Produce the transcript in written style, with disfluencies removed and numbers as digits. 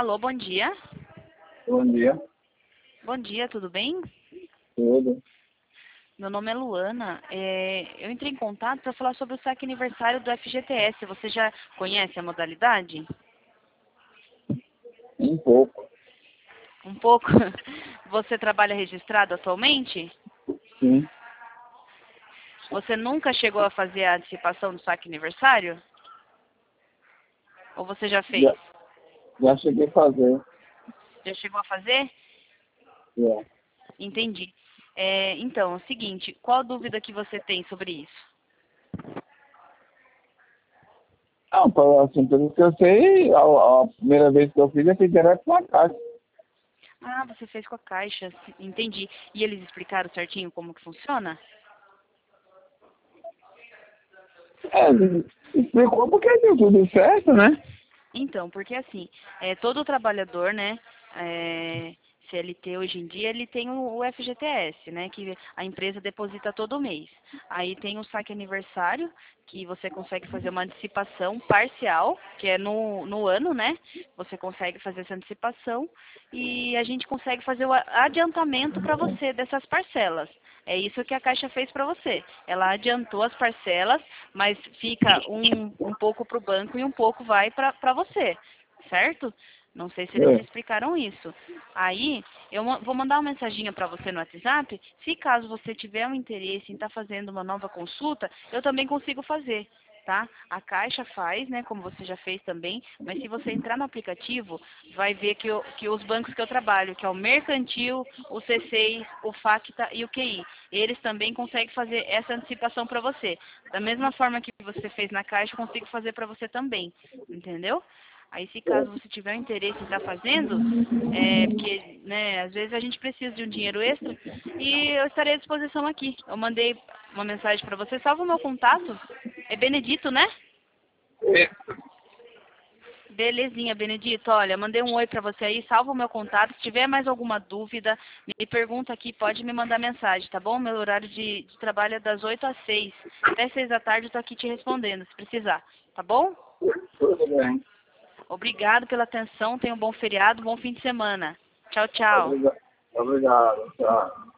Alô, bom dia. Bom dia. Bom dia, tudo bem? Tudo. Meu nome é Luana. Eu entrei em contato para falar sobre o saque aniversário do FGTS. Você já conhece a modalidade? Um pouco. Um pouco. Você trabalha registrado atualmente? Sim. Você nunca chegou a fazer a antecipação do saque aniversário? Ou você já fez? Já, já cheguei a fazer. Já chegou a fazer? Já. Entendi. Então, é o seguinte, qual dúvida que você tem sobre isso? Não, assim, pelo que eu sei, a primeira vez que eu fiz direto com a caixa. Ah, você fez com a Caixa, entendi. E eles explicaram certinho como que funciona? É, explicou porque deu tudo certo, né? Então, porque assim, todo trabalhador, né, CLT hoje em dia, ele tem o FGTS, né, que a empresa deposita todo mês. Aí tem o saque aniversário, que você consegue fazer uma antecipação parcial, que é no ano, né, você consegue fazer essa antecipação e a gente consegue fazer o adiantamento para você dessas parcelas. É isso que a Caixa fez para você. Ela adiantou as parcelas, mas fica um pouco para o banco e um pouco vai para você, certo? Não sei se eles te É. explicaram isso. Aí, vou mandar uma mensaginha para você no WhatsApp. Se caso você tiver um interesse em estar fazendo uma nova consulta, eu também consigo fazer, tá? A Caixa faz, né, como você já fez também, mas se você entrar no aplicativo, vai ver que os bancos que eu trabalho, que é o Mercantil, o C6, o Facta e o QI, eles também conseguem fazer essa antecipação para você. Da mesma forma que você fez na Caixa, eu consigo fazer para você também, entendeu? Aí, se caso você tiver interesse em estar fazendo, porque, né, às vezes a gente precisa de um dinheiro extra, e eu estarei à disposição aqui. Eu mandei uma mensagem para você, salva o meu contato. É Benedito, né? É. Belezinha, Benedito. Olha, mandei um oi para você aí, salva o meu contato. Se tiver mais alguma dúvida, me pergunta aqui, pode me mandar mensagem, tá bom? Meu horário de trabalho é das 8 às 6. Até 6 da tarde eu tô aqui te respondendo, se precisar, tá bom? Tudo bem. Obrigado pela atenção, tenha um bom feriado, bom fim de semana. Tchau, tchau. Obrigado. Obrigado. Tchau.